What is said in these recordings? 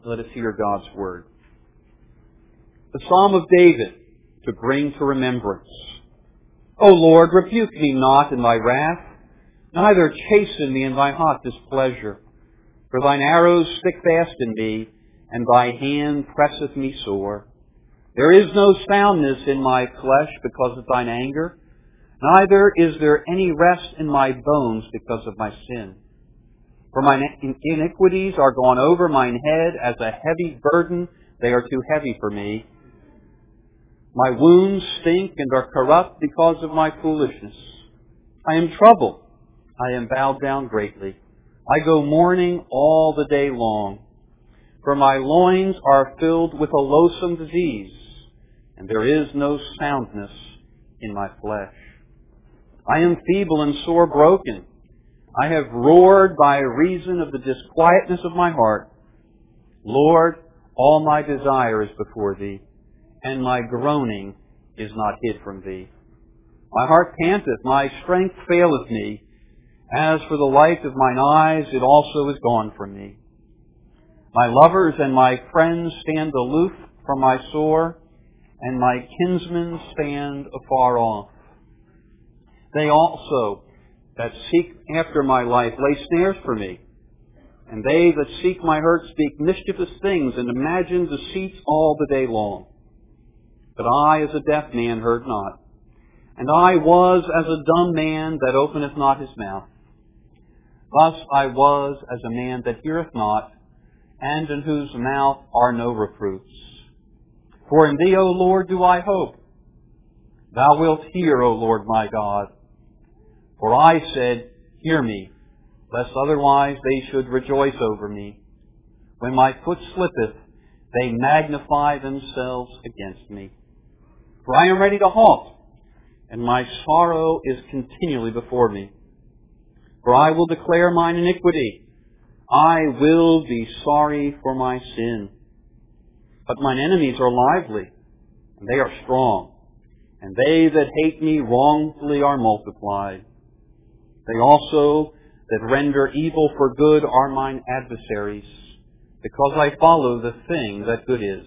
Let us hear God's Word. The Psalm of David, to bring to remembrance. O Lord, rebuke me not in thy wrath, neither chasten me in thy hot displeasure. For thine arrows stick fast in me, and thy hand presseth me sore. There is no soundness in my flesh because of thine anger, neither is there any rest in my bones because of my sin. For mine iniquities are gone over mine head as a heavy burden, they are too heavy for me. My wounds stink and are corrupt because of my foolishness. I am troubled, I am bowed down greatly. I go mourning all the day long. For my loins are filled with a loathsome disease, and there is no soundness in my flesh. I am feeble and sore broken. I have roared by reason of the disquietness of my heart. Lord, all my desire is before thee, and my groaning is not hid from thee. My heart panteth, my strength faileth me. As for the light of mine eyes, it also is gone from me. My lovers and my friends stand aloof from my sore, and my kinsmen stand afar off. They also that seek after my life lay snares for me, and they that seek my hurt speak mischievous things and imagine deceits all the day long. But I as a deaf man heard not, and I was as a dumb man that openeth not his mouth. Thus I was as a man that heareth not, and in whose mouth are no reproofs. For in thee, O Lord, do I hope. Thou wilt hear, O Lord my God. For I said, hear me, lest otherwise they should rejoice over me. When my foot slippeth, they magnify themselves against me. For I am ready to halt, and my sorrow is continually before me. For I will declare mine iniquity. I will be sorry for my sin. But mine enemies are lively, and they are strong, and they that hate me wrongfully are multiplied. They also that render evil for good are mine adversaries, because I follow the thing that good is.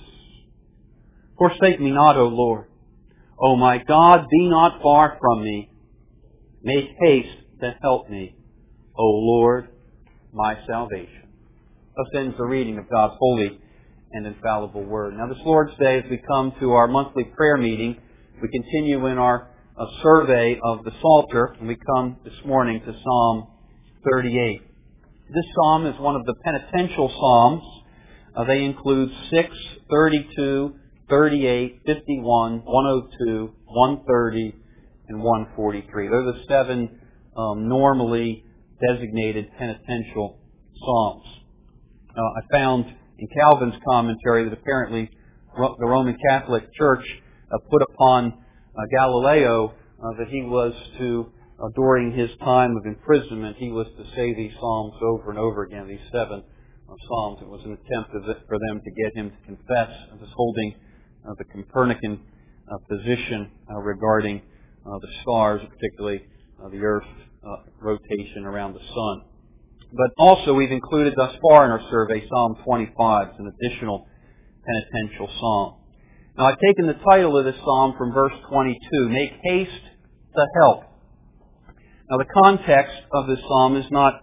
Forsake me not, O Lord. O my God, be not far from me. Make haste to help me, O Lord, my salvation. Thus ends the reading of God's holy and infallible Word. Now this Lord's Day, as we come to our monthly prayer meeting, we continue in our survey of the Psalter, and we come this morning to Psalm 38. This psalm is one of the penitential psalms. They include 6, 32, 38, 51, 102, 130, and 143. They're the 7 normally designated penitential psalms. I found in Calvin's commentary that apparently the Roman Catholic Church put upon Galileo that he was to, during his time of imprisonment, he was to say these psalms over and over again, these 7 psalms. It was an attempt for them to get him to confess as holding the Copernican position regarding the stars, particularly the Earth's rotation around the sun. But also we've included thus far in our survey Psalm 25. It's an additional penitential psalm. Now I've taken the title of this psalm from verse 22, Make haste to help. Now the context of this psalm is not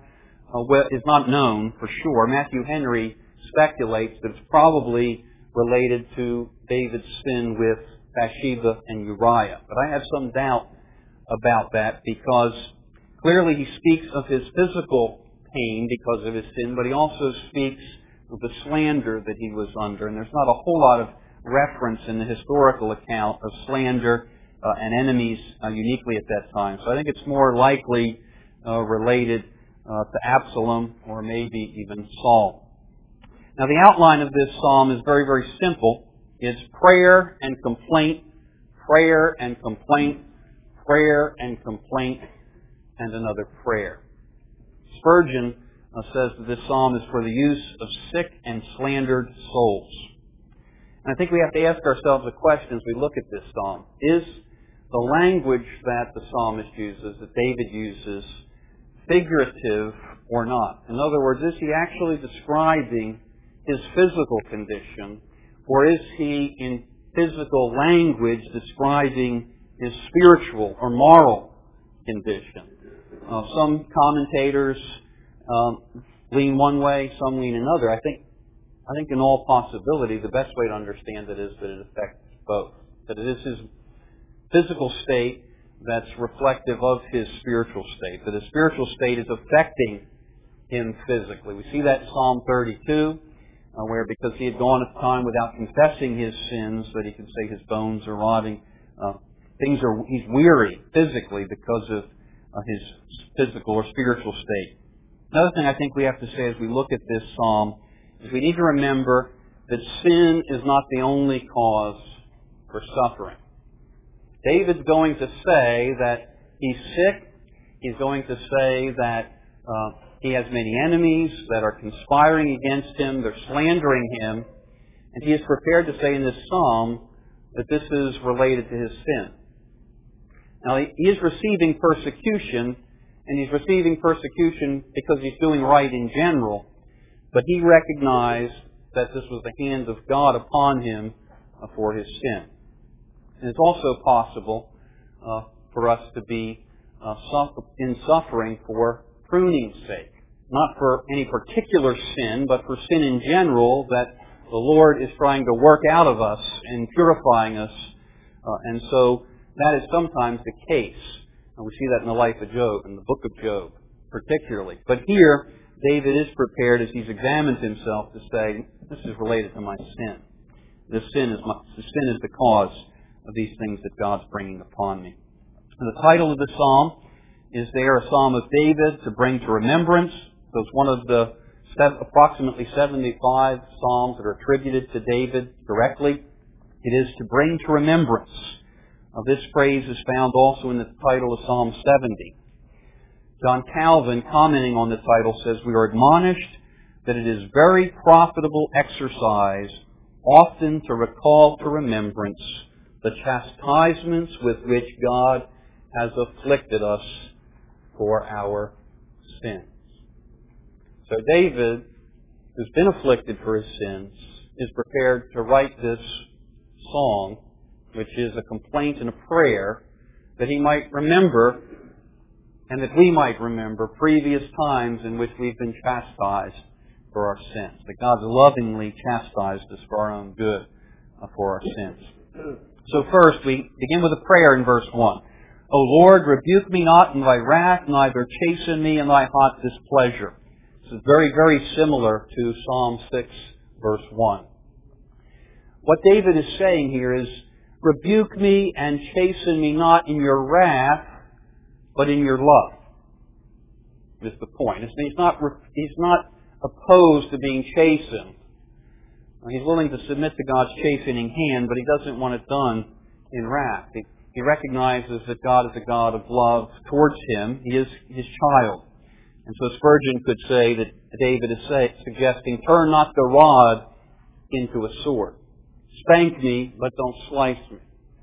known for sure. Matthew Henry speculates that it's probably related to David's sin with Bathsheba and Uriah. But I have some doubt about that because clearly he speaks of his physical pain because of his sin, but he also speaks of the slander that he was under. And there's not a whole lot of reference in the historical account of slander and enemies uniquely at that time. So I think it's more likely related to Absalom or maybe even Saul. Now the outline of this psalm is very, very simple. It's prayer and complaint, prayer and complaint, prayer and complaint, and another prayer. Spurgeon says that this psalm is for the use of sick and slandered souls. And I think we have to ask ourselves a question as we look at this psalm. Is the language that the psalmist uses, that David uses, figurative or not? In other words, is he actually describing his physical condition, or is he in physical language describing his spiritual or moral condition? Some commentators lean one way, some lean another. I think in all possibility, the best way to understand it is that it affects both. That it is his physical state that's reflective of his spiritual state. That his spiritual state is affecting him physically. We see that in Psalm 32, where because he had gone a time without confessing his sins, that he could say his bones are rotting. He's weary physically because of his physical or spiritual state. Another thing I think we have to say as we look at this psalm is we need to remember that sin is not the only cause for suffering. David's going to say that he's sick. He's going to say that he has many enemies that are conspiring against him. They're slandering him. And he is prepared to say in this psalm that this is related to his sin. Now, he is receiving persecution, and he's receiving persecution because he's doing right in general. But he recognized that this was the hand of God upon him for his sin. And it's also possible for us to be in suffering for pruning's sake. Not for any particular sin, but for sin in general that the Lord is trying to work out of us and purifying us. And so that is sometimes the case. And we see that in the life of Job, in the book of Job particularly. But here, David is prepared as he's examined himself to say, this is related to my sin. This sin is the cause of these things that God's bringing upon me. And the title of the psalm is there, a psalm of David to bring to remembrance. So it's one of the approximately 75 psalms that are attributed to David directly. It is to bring to remembrance. This phrase is found also in the title of Psalm 70. John Calvin, commenting on the title, says, we are admonished that it is very profitable exercise often to recall to remembrance the chastisements with which God has afflicted us for our sins. So David, who's been afflicted for his sins, is prepared to write this song, which is a complaint and a prayer, that he might remember, and that we might remember, previous times in which we've been chastised for our sins. That God's lovingly chastised us for our own good, for our sins. So first, we begin with a prayer in verse 1. O Lord, rebuke me not in thy wrath, neither chasten me in thy hot displeasure. This is very, very similar to Psalm 6, verse 1. What David is saying here is, rebuke me and chasten me not in your wrath, but in your love. Is the point. He's not opposed to being chastened. He's willing to submit to God's chastening hand, but he doesn't want it done in wrath. He recognizes that God is a God of love towards him. He is his child. And so Spurgeon could say that David is suggesting, turn not the rod into a sword. Spank me, but don't slice me.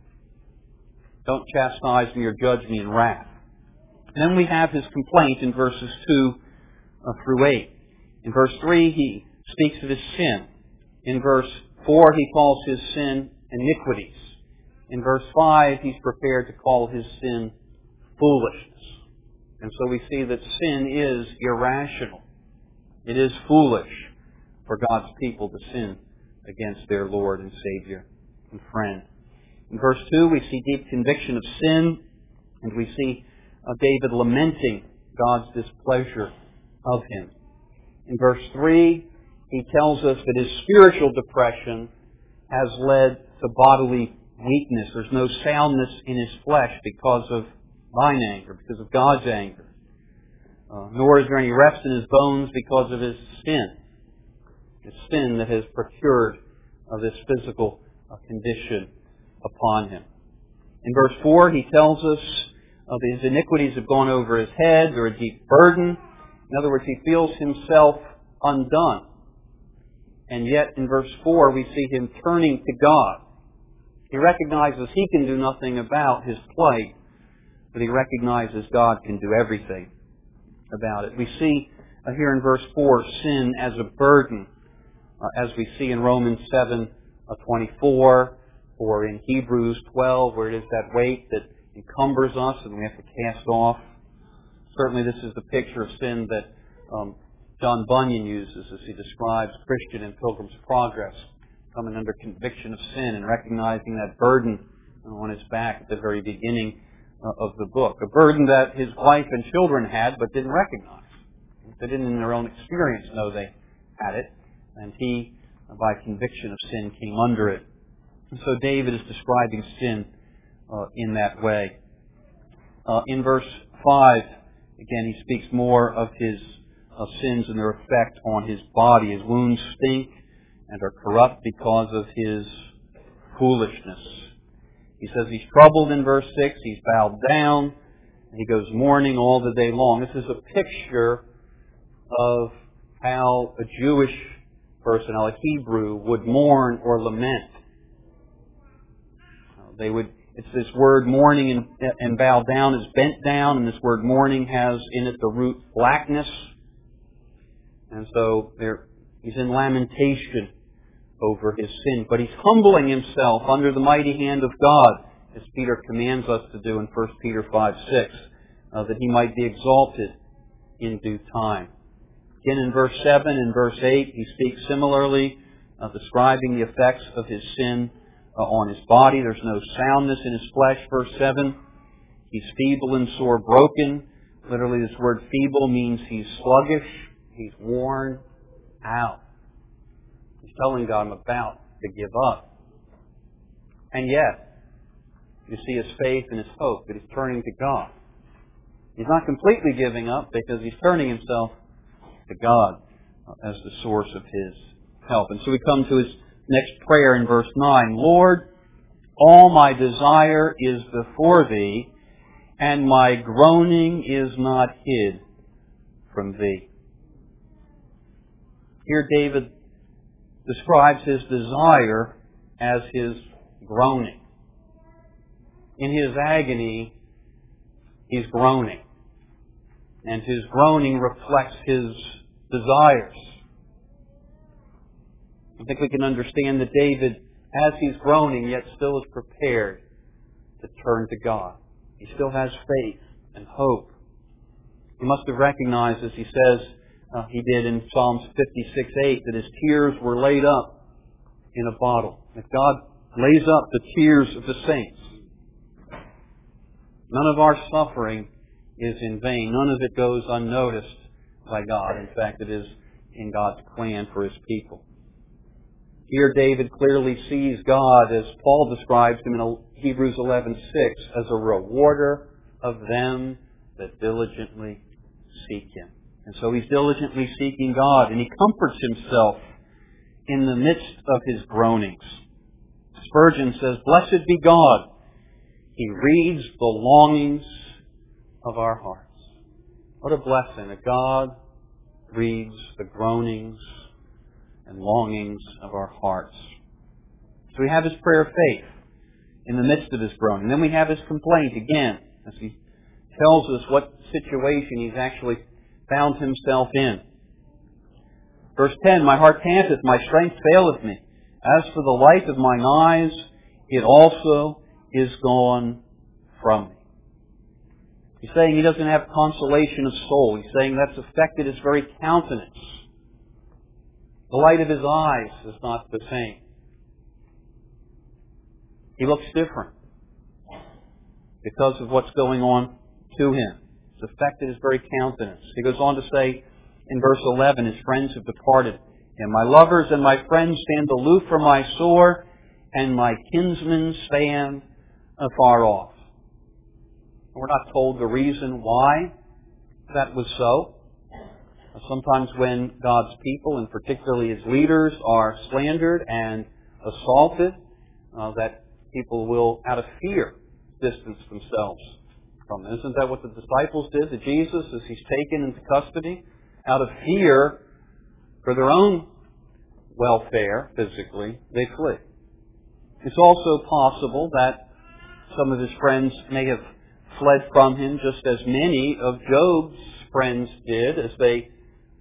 Don't chastise me or judge me in wrath. And then we have his complaint in verses 2 through 8. In verse 3, he speaks of his sin. In verse 4, he calls his sin iniquities. In verse 5, he's prepared to call his sin foolishness. And so we see that sin is irrational. It is foolish for God's people to sin against their Lord and Savior and friend. In verse 2, we see deep conviction of sin, and we see David lamenting God's displeasure of him. In verse 3, he tells us that his spiritual depression has led to bodily weakness. There's no soundness in his flesh because of thine anger, because of God's anger. Nor is there any rest in his bones because of his sin. The sin that has procured this physical condition upon him. In verse 4, he tells us that his iniquities have gone over his head. They're a deep burden. In other words, he feels himself undone. And yet, in verse 4, we see him turning to God. He recognizes he can do nothing about his plight, but he recognizes God can do everything about it. We see here in verse 4 sin as a burden. as we see in Romans 7:24, or in Hebrews 12, where it is that weight that encumbers us and we have to cast off. Certainly this is the picture of sin that John Bunyan uses as he describes Christian in Pilgrim's Progress, coming under conviction of sin and recognizing that burden on his back at the very beginning of the book. A burden that his wife and children had but didn't recognize. They didn't in their own experience know they had it. And he, by conviction of sin, came under it. And so David is describing sin in that way. In verse 5, again, he speaks more of his sins and their effect on his body. His wounds stink and are corrupt because of his foolishness. He says he's troubled in verse 6. He's bowed down. And he goes mourning all the day long. This is a picture of how a Jewish person, how a Hebrew, would mourn or lament. It's this word mourning and bow down is bent down, and this word mourning has in it the root blackness. And so he's in lamentation over his sin. But he's humbling himself under the mighty hand of God, as Peter commands us to do in 1 Peter 5:6, that he might be exalted in due time. Again, in verse 7 and verse 8, he speaks similarly, describing the effects of his sin on his body. There's no soundness in his flesh. Verse 7, he's feeble and sore broken. Literally, this word feeble means he's sluggish. He's worn out. He's telling God, I'm about to give up. And yet, you see his faith and his hope that he's turning to God. He's not completely giving up because he's turning himself to God as the source of his help. And so we come to his next prayer in verse 9. Lord, all my desire is before thee, and my groaning is not hid from thee. Here David describes his desire as his groaning. In his agony, he's groaning. And his groaning reflects his desires. I think we can understand that David, as he's groaning, yet still is prepared to turn to God. He still has faith and hope. He must have recognized, as he says he did in Psalms 56:8, that his tears were laid up in a bottle. That God lays up the tears of the saints. None of our suffering is in vain. None of it goes unnoticed by God. In fact, it is in God's plan for his people. Here David clearly sees God, as Paul describes him in Hebrews 11:6, as a rewarder of them that diligently seek him. And so he's diligently seeking God, and he comforts himself in the midst of his groanings. Spurgeon says, "Blessed be God. He reads the longings of our hearts." What a blessing that God reads the groanings and longings of our hearts. So we have his prayer of faith in the midst of his groaning. Then we have his complaint again, as he tells us what situation he's actually found himself in. Verse 10, my heart panteth, my strength faileth me. As for the light of mine eyes, it also is gone from me. He's saying he doesn't have consolation of soul. He's saying that's affected his very countenance. The light of his eyes is not the same. He looks different because of what's going on to him. It's affected his very countenance. He goes on to say in verse 11, his friends have departed him. My lovers and my friends stand aloof from my sore, and my kinsmen stand afar off. We're not told the reason why that was so. Sometimes when God's people, and particularly His leaders, are slandered and assaulted, that people will, out of fear, distance themselves from them. Isn't that what the disciples did to Jesus as He's taken into custody? Out of fear for their own welfare, physically, they flee. It's also possible that some of His friends may have fled from Him, just as many of Job's friends did, as they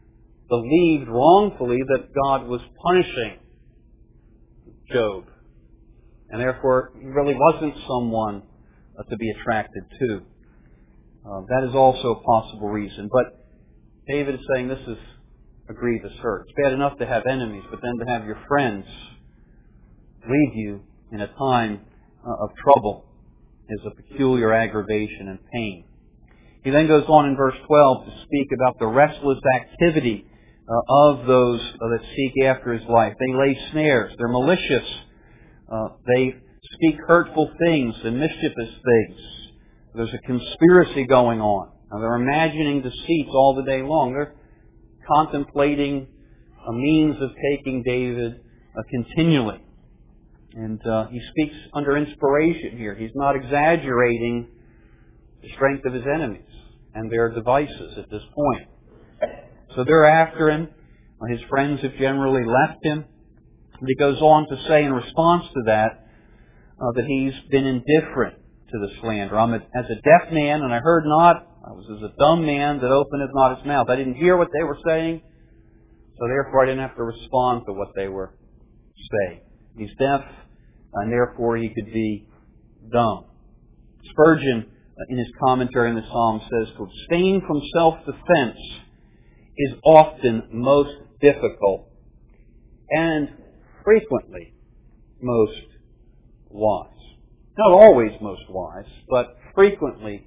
believed wrongfully that God was punishing Job. And therefore, he really wasn't someone to be attracted to. That is also a possible reason. But David is saying this is a grievous hurt. It's bad enough to have enemies, but then to have your friends leave you in a time of trouble is a peculiar aggravation and pain. He then goes on in verse 12 to speak about the restless activity of those that seek after his life. They lay snares. They're malicious. They speak hurtful things and mischievous things. There's a conspiracy going on. Now, they're imagining deceits all the day long. They're contemplating a means of taking David continually. And he speaks under inspiration here. He's not exaggerating the strength of his enemies and their devices at this point. So they're after him. His friends have generally left him. And he goes on to say in response to that, that he's been indifferent to the slander. I'm as a deaf man, and I heard not. I was as a dumb man that openeth not his mouth. I didn't hear what they were saying, so therefore I didn't have to respond to what they were saying. He's deaf, and therefore he could be dumb. Spurgeon, in his commentary on the Psalm, says, to abstain from self-defense is often most difficult and frequently most wise. Not always most wise, but frequently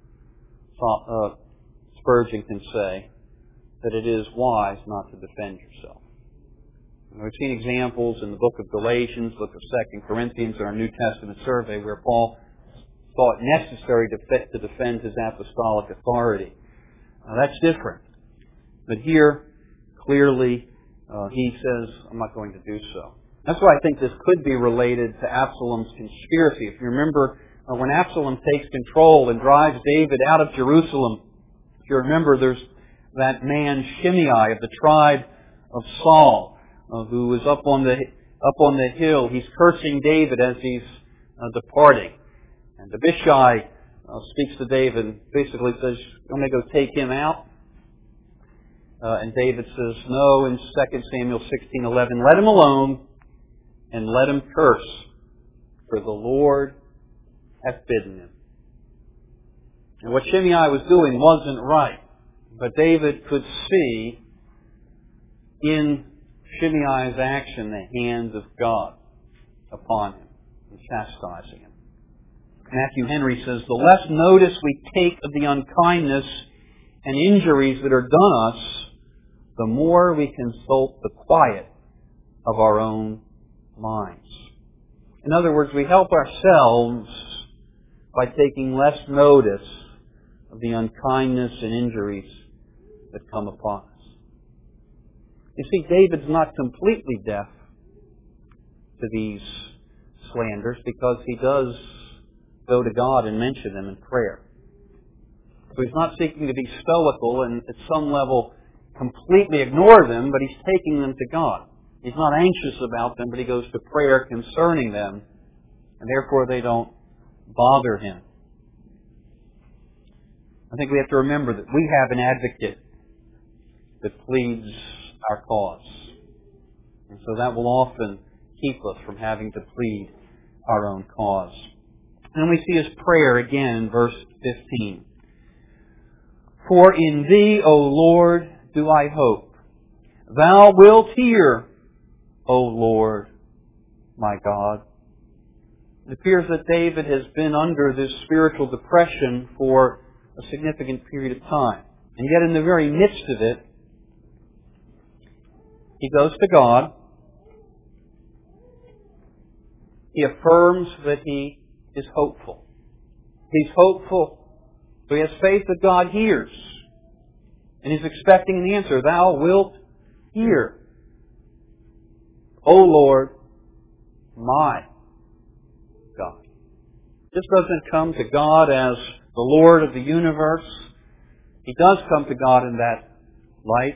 Spurgeon can say that it is wise not to defend yourself. And we've seen examples in the book of Galatians, book of 2 Corinthians, and our New Testament survey where Paul thought it necessary to defend his apostolic authority. Now that's different. But here, clearly, he says, I'm not going to do so. That's why I think this could be related to Absalom's conspiracy. If you remember, when Absalom takes control and drives David out of Jerusalem, if you remember, there's that man Shimei of the tribe of Saul, who was up on the hill. He's cursing David as he's departing. And Abishai speaks to David and basically says, I'm going to go take him out. And David says, no, in 2 Samuel 16:11, let him alone and let him curse, for the Lord hath bidden him. And what Shimei was doing wasn't right. But David could see in Shimei's action the hand of God upon him and chastising him. Matthew Henry says, the less notice we take of the unkindness and injuries that are done us, the more we consult the quiet of our own minds. In other words, we help ourselves by taking less notice of the unkindness and injuries that come upon us. You see, David's not completely deaf to these slanders because he does go to God and mention them in prayer. So he's not seeking to be stoical and at some level completely ignore them, but he's taking them to God. He's not anxious about them, but he goes to prayer concerning them, and therefore they don't bother him. I think we have to remember that we have an advocate that pleads our cause. And so that will often keep us from having to plead our own cause. And we see his prayer again in verse 15. For in thee, O Lord, do I hope. Thou wilt hear, O Lord, my God. It appears that David has been under this spiritual depression for a significant period of time. And yet in the very midst of it, he goes to God. He affirms that he is hopeful. He's hopeful. So he has faith that God hears. And he's expecting the answer. Thou wilt hear. O Lord, my God. This doesn't come to God as the Lord of the universe. He does come to God in that light.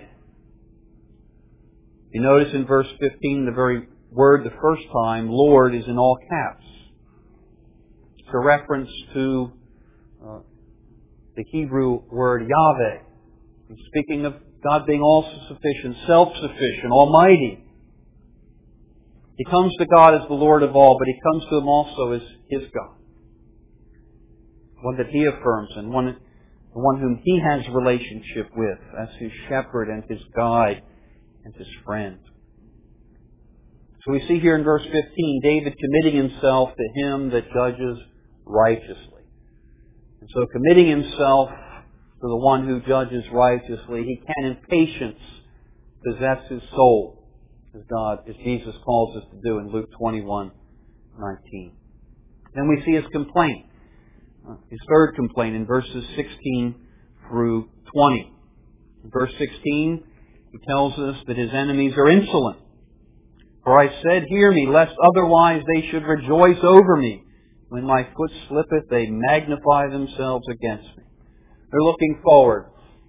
You notice in verse 15, the very word the first time, Lord, is in all caps. It's a reference to the Hebrew word Yahweh. He's speaking of God being all-sufficient, self-sufficient, almighty. He comes to God as the Lord of all, but He comes to Him also as His God. One that He affirms and the one whom He has relationship with as His shepherd and His guide and His friend. So we see here in verse 15, David committing himself to Him that judges righteously. And so committing himself to the one who judges righteously, he can in patience possess his soul, as Jesus calls us to do in Luke 21:19. Then we see his complaint, his third complaint in verses 16 through 20. In verse 16, he tells us that his enemies are insolent. For I said, hear me, lest otherwise they should rejoice over me. When my foot slippeth, they magnify themselves against me. They're looking forward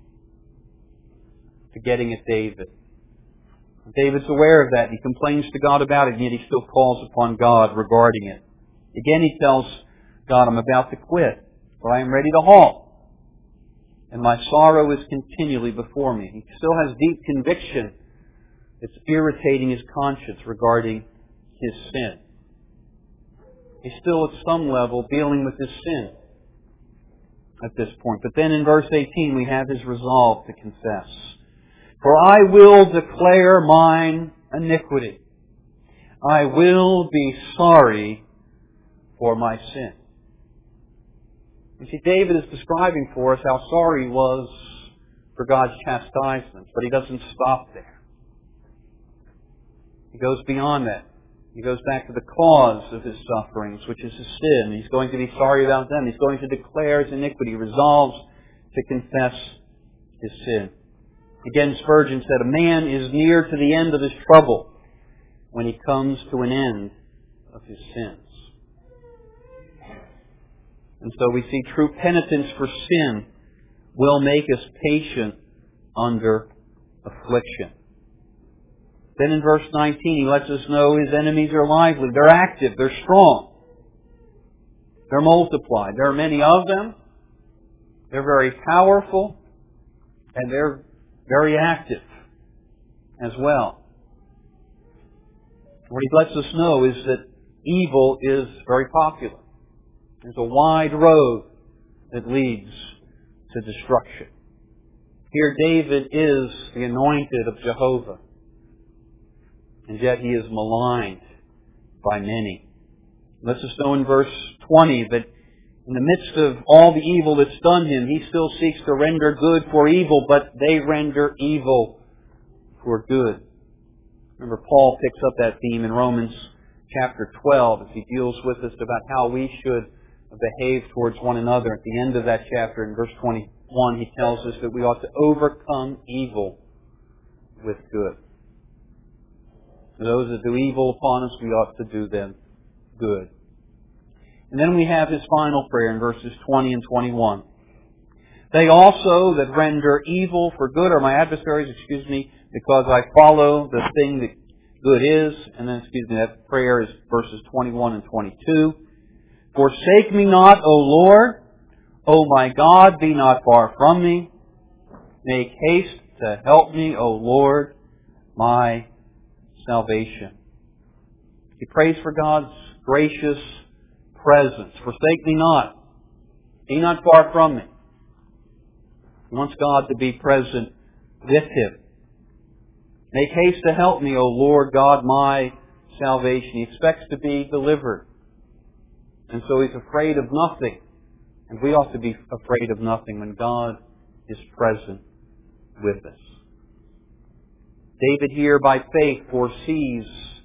to getting at David. David's aware of that. He complains to God about it, and yet he still calls upon God regarding it. Again, he tells God, I'm about to quit, for I am ready to halt. And my sorrow is continually before me. He still has deep conviction that's irritating his conscience regarding his sin. He's still at some level dealing with his sin at this point. But then in verse 18 we have his resolve to confess. For I will declare mine iniquity. I will be sorry for my sin. You see, David is describing for us how sorry he was for God's chastisements, but he doesn't stop there. He goes beyond that. He goes back to the cause of his sufferings, which is his sin. He's going to be sorry about them. He's going to declare his iniquity. He resolves to confess his sin. Again, Spurgeon said, a man is near to the end of his trouble when he comes to an end of his sins. And so we see true penitence for sin will make us patient under affliction. Then in verse 19, he lets us know his enemies are lively. They're active. They're strong. They're multiplied. There are many of them. They're very powerful. And they're very active as well. What he lets us know is that evil is very popular. There's a wide road that leads to destruction. Here David is the anointed of Jehovah. And yet he is maligned by many. Let's us know in verse 20 that in the midst of all the evil that's done him, he still seeks to render good for evil, but they render evil for good. Remember, Paul picks up that theme in Romans chapter 12 as he deals with us about how we should behave towards one another. At the end of that chapter, in verse 21, he tells us that we ought to overcome evil with good. For those that do evil upon us, we ought to do them good. And then we have his final prayer in verses 20 and 21. They also that render evil for good are my adversaries, because I follow the thing that good is. And then, that prayer is verses 21 and 22. Forsake me not, O Lord. O my God, be not far from me. Make haste to help me, O Lord, my salvation. He prays for God's gracious presence. Forsake me not. Be not far from me. He wants God to be present with him. Make haste to help me, O Lord God, my salvation. He expects to be delivered. And so he's afraid of nothing. And we ought to be afraid of nothing when God is present with us. David here by faith foresees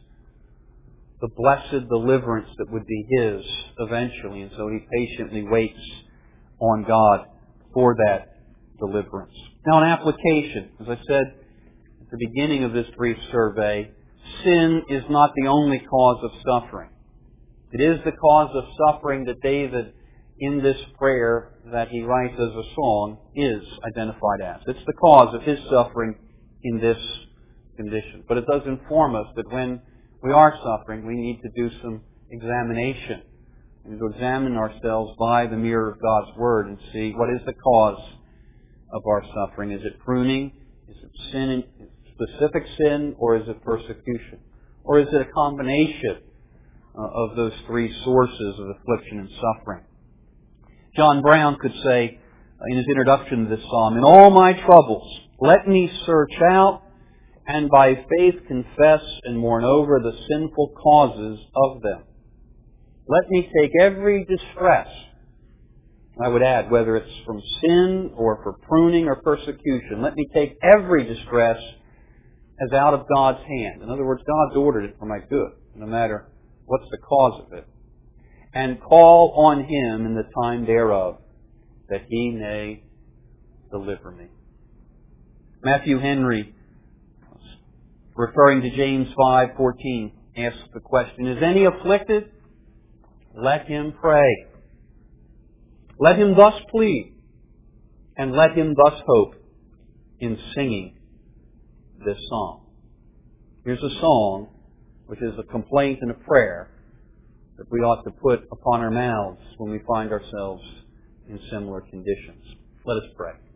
the blessed deliverance that would be his eventually. And so he patiently waits on God for that deliverance. Now, an application. As I said at the beginning of this brief survey, sin is not the only cause of suffering. It is the cause of suffering that David, in this prayer that he writes as a song, is identified as. It's the cause of his suffering in this condition. But it does inform us that when we are suffering, we need to do some examination. We need to examine ourselves by the mirror of God's Word and see what is the cause of our suffering. Is it pruning? Is it sin, specific sin, or is it persecution? Or is it a combination of those three sources of affliction and suffering? John Brown could say in his introduction to this psalm, "In all my troubles, let me search out and by faith confess and mourn over the sinful causes of them. Let me take every distress," I would add, whether it's from sin or for pruning or persecution, "let me take every distress as out of God's hand." In other words, God's ordered it for my good, no matter what's the cause of it. "And call on Him in the time thereof, that He may deliver me." Matthew Henry, referring to James 5:14, asks the question, "Is any afflicted? Let him pray. Let him thus plead, and let him thus hope in singing this song." Here's a song which is a complaint and a prayer that we ought to put upon our mouths when we find ourselves in similar conditions. Let us pray.